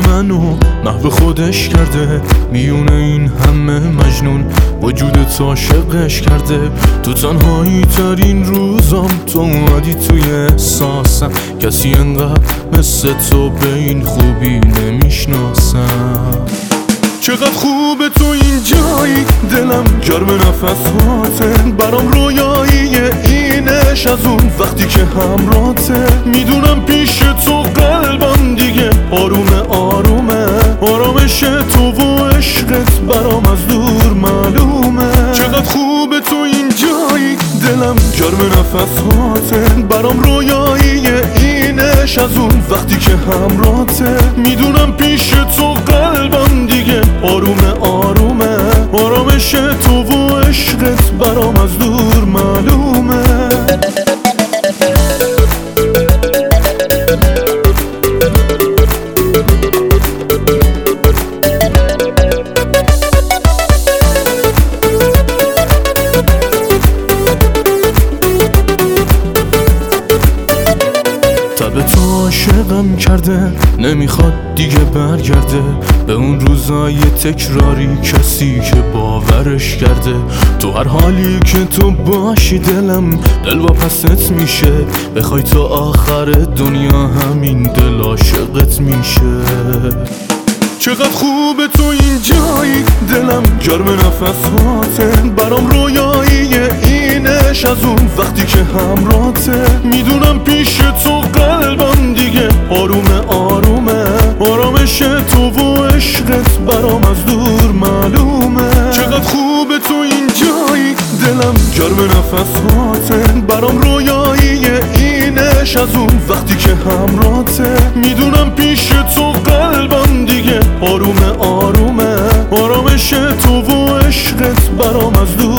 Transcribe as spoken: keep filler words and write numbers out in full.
منو محو خودش کرده، میونه این همه مجنون وجودت عاشقش کرده. تو تنهایی ترین روزام تو اومدی توی احساسم، کسی انقدر مثل تو به این خوبی نمیشناسم. چقدر خوبه تو این جایی، دلم گرم نفساته، برام رویاییه اینش از اون وقتی که همراته. میدونم پیش تو قلبم دیگه آرومه آرومه، آرامش تو و عشقت برام از دور معلومه. چقدر خوبه تو این جایی، دلم گرم نفساته، برام رویاییه اینش از اون وقتی که همراته. میدونم پیش تو قلبم دیگه آرومه آرومه، آرامش تو و عشقت برام از دور معلومه. به تو عاشقم کرده، نمیخواد دیگه برگرده به اون روزای تکراری، کسی که باورش کرده. تو هر حالی که تو باشی دلم دل واپست میشه، بخوای تو آخر دنیا همین دل عاشقت میشه. چقدر خوبه تو این جایی، دلم گرم نفساته، برام رویاییه اینش از اون وقتی که همراته. میدونم پیش تو قلبم دیگه آرومه آرومه، آرامش تو و عشقت برام از دور معلومه. چقدر خوبه تو این جایی، دلم گرم نفساته، برام رویاییه اینش از اون وقتی که همراته. میدونم پیش تو قلبم دیگه آرومه آرومه، آرامش تو و عشقت برام از دور